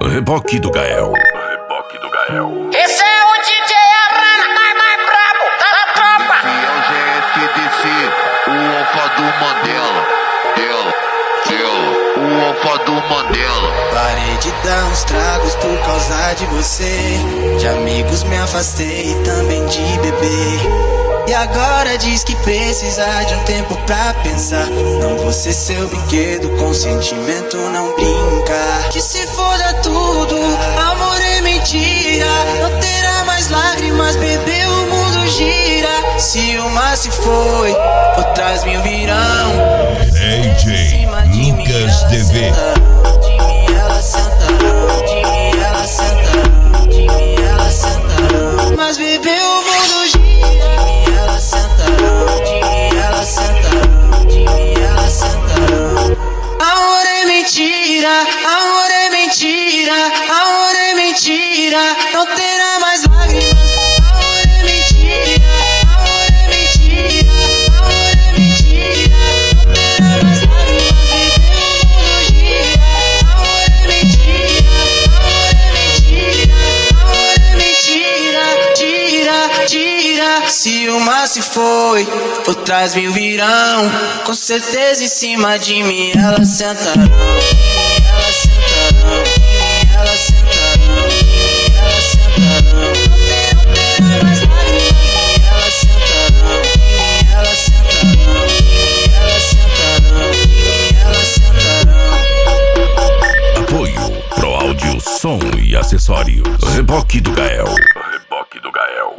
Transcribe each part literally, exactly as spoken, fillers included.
Reboque do Gael. Reboque do Gael. Esse é o D J Arana, mais, mais brabo da tropa. É o G F D C, o alfa do Mandela. Dela, dela, o alfa do Mandela. Parei de dar uns tragos por causa de você. De amigos me afastei e também de beber. E agora diz que precisa de um tempo pra pensar. Não vou ser seu brinquedo, com sentimento não brinca. Que se foda tudo, amor é mentira. Não terá mais lágrimas, bebê, o mundo gira. Se uma se foi, outras mil virão. D J Lucas D V. De mim ela sentarão, de mim ela sentarão, de mim ela sentarão. Mas bebê, o mundo gira. Sentarão, de mim ela sentarão, de mim ela sentarão. Amor é mentira, amor é mentira, amor é mentira. Não terá mais lágrimas. Amor é mentira, amor é mentira, amor é mentira. Não terá mais lágrimas. Bebê, o mundo gira. Amor é mentira, amor é mentira, amor é mentira. Tira, tira. Se uma se foi, outras mil virão. Com certeza em cima de mim elas sentarão. Elas sentarão, elas sentarão, elas sentarão. Não terá mais lágrimas. Elas sentarão, elas sentarão, elas sentarão, elas sentarão. Apoio Pro Áudio, som e acessórios. Reboque do Gael. Reboque do Gael.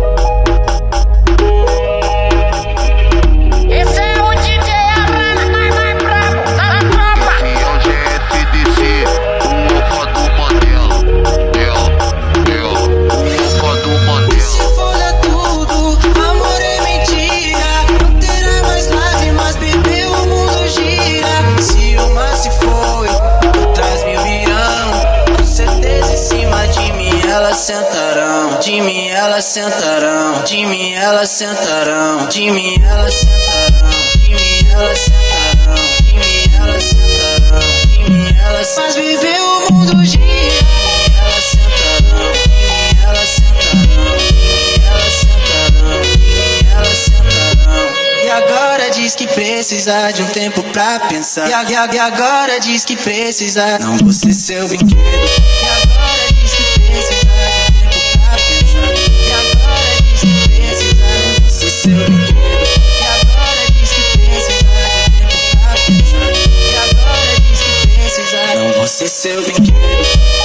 Esse é o D J Arana, mais, mais brabo da tropa. É o G F D C, o alfa do Mandela. Dela, dela, o alfa do Mandela. Se foda tudo, amor é mentira. Não terá mais lágrimas, bebê, o mundo gira. Se uma se foi, outras mil virão. Com certeza em cima de mim elas sentarão. De mim elas sentarão, de mim elas sentarão, de mim elas sentarão, de mim elas sentarão, de mim elas sentarão, de mim elas. Mas viver o mundo gira. Elas sentarão, de mim elas sentarão, de mim elas sentarão, de mim elas sentarão. E agora diz que precisa de um tempo pra pensar. E, a, e, a, e agora diz que precisa. Não vou ser seu brinquedo. E agora diz que precisa de um tempo pra pensar. E agora diz que precisa. Não vou ser seu brinquedo. E agora diz que precisa de um tempo pra pensar. E agora diz que precisa. Não vou ser seu brinquedo.